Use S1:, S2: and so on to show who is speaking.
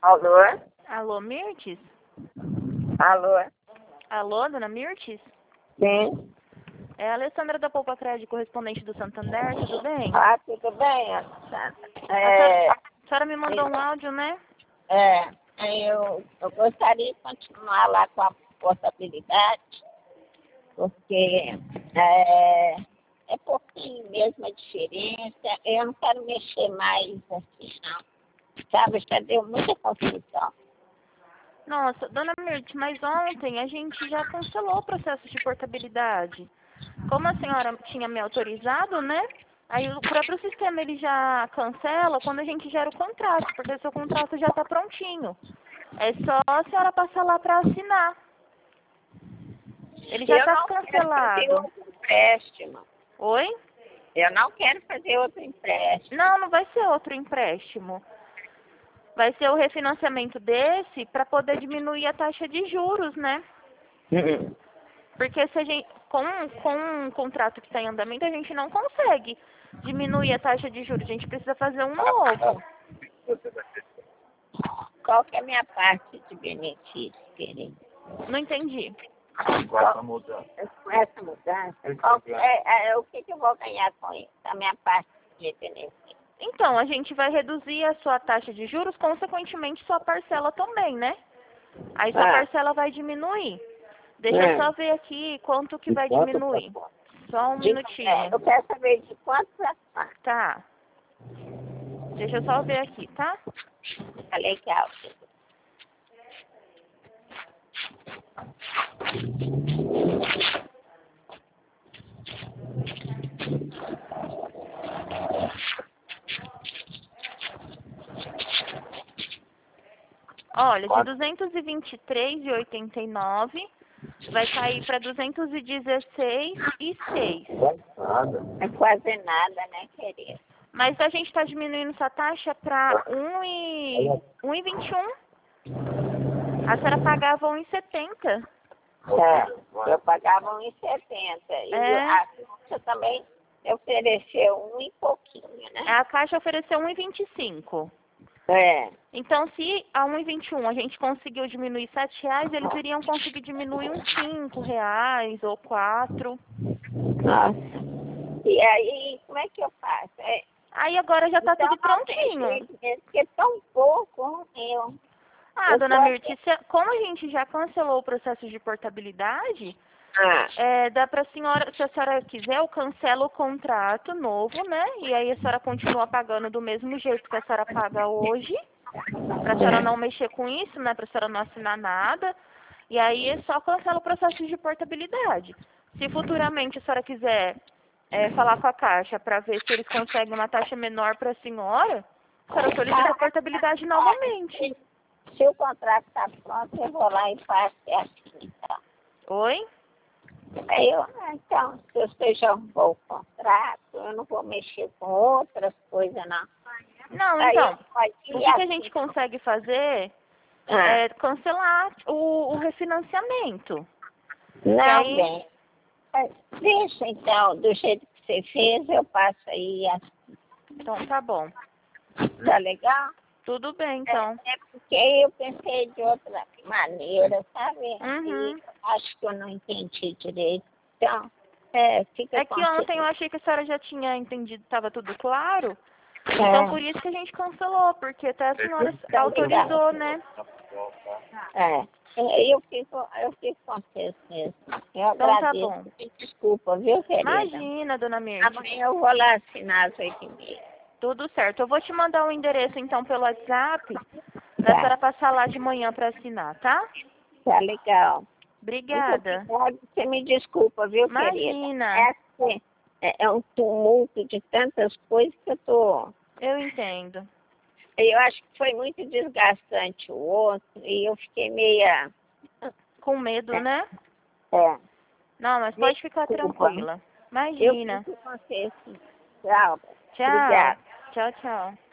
S1: Alô?
S2: Alô, Mirtes?
S1: Alô?
S2: Alô, dona Mirtes?
S1: Sim.
S2: É a Alessandra da Poupa Crédito, correspondente do Santander, tudo bem?
S1: Ah, tudo bem, Alessandra?
S2: A senhora me mandou um áudio, né?
S1: Eu gostaria de continuar lá com a portabilidade, porque é pouquinho mesmo a diferença. Eu não quero mexer mais assim, não. Sabe, já deu muita confusão.
S2: Nossa, dona Mirtes, mas ontem a gente já cancelou o processo de portabilidade. Como a senhora tinha me autorizado, né? Aí o próprio sistema ele já cancela quando a gente gera o contrato, porque o seu contrato já está prontinho. É só a senhora passar lá para assinar. Ele já
S1: Eu
S2: está
S1: não quero fazer
S2: cancelado.
S1: outro empréstimo.
S2: Oi?
S1: Eu não quero fazer outro empréstimo.
S2: Não, não vai ser outro empréstimo. Vai ser o refinanciamento desse para poder diminuir a taxa de juros, né? Porque se a gente, com um contrato que está em andamento, a gente não consegue diminuir a taxa de juros. A gente precisa fazer um novo.
S1: Qual que é a minha parte de benefício, querido?
S2: Não entendi.
S1: Com essa mudança. Com essa mudança? O que eu vou ganhar com isso? A minha parte de benefício.
S2: Então, a gente vai reduzir a sua taxa de juros, consequentemente sua parcela também, né? Aí sua parcela vai diminuir. Deixa eu só ver aqui quanto que vai diminuir. Só um minutinho.
S1: Eu quero saber de quanto pra quanto.
S2: Tá. Deixa eu só ver aqui, tá?
S1: Tá legal.
S2: Olha, de 223,89 vai cair para 216,06.
S1: É quase nada, né, querido?
S2: Mas a gente está diminuindo sua taxa para 1,21. A senhora pagava 1,70.
S1: Eu pagava 1,70. E a Caixa também ofereceu um e pouquinho, né?
S2: A Caixa ofereceu 1,25. Então, se a 1,21 a gente conseguiu diminuir R$7, eles iriam conseguir diminuir uns R$5 ou 4.
S1: Nossa. E aí, como é que eu faço?
S2: Aí agora já está
S1: Então,
S2: tudo prontinho.
S1: Porque é tão pouco, eu...
S2: Ah, dona Mirti, como a gente já cancelou o processo de portabilidade, dá para a senhora, se a senhora quiser, eu cancelo o contrato novo, né? E aí a senhora continua pagando do mesmo jeito que a senhora paga hoje, para a senhora não mexer com isso, né? Para a senhora não assinar nada. E aí é só cancela o processo de portabilidade. Se futuramente a senhora quiser falar com a Caixa para ver se eles conseguem uma taxa menor para a senhora solicita a portabilidade novamente.
S1: Se o contrato está pronto, eu vou lá e faço assim, tá?
S2: Oi?
S1: Então, se você já arrumou o contrato, eu não vou mexer com outras coisas, não.
S2: Não, então, o que a gente consegue fazer é cancelar o refinanciamento.
S1: Não, bem. Deixa, então, do jeito que você fez, eu passo aí assim.
S2: Então, tá bom.
S1: Tá legal?
S2: Tudo bem, então.
S1: É porque eu pensei de outra maneira, sabe?
S2: Uhum.
S1: E acho que eu não entendi direito. Então, fica
S2: É que ontem eu achei que a senhora já tinha entendido, estava tudo claro. Então, por isso que a gente cancelou, porque até a senhora autorizou, né?
S1: Eu fico contente mesmo. Eu
S2: Então, tá
S1: agradeço.
S2: bom.
S1: Desculpa, viu, querida?
S2: Imagina, dona Mirti.
S1: Amanhã eu vou lá assinar às 8h30.
S2: Tudo certo. Eu vou te mandar o endereço, então, pelo WhatsApp, pra senhora passar lá de manhã pra assinar, tá?
S1: Tá legal.
S2: Obrigada.
S1: Você me desculpa, viu,
S2: Imagina.
S1: querida? É um tumulto de tantas coisas que eu tô...
S2: Eu entendo.
S1: Eu acho que foi muito desgastante o outro e eu fiquei meia...
S2: Com medo, né?
S1: Não,
S2: mas pode ficar tranquila. Imagina.
S1: Eu fico contente. Tchau.
S2: Tchau.
S1: Obrigada.
S2: Tchau, tchau.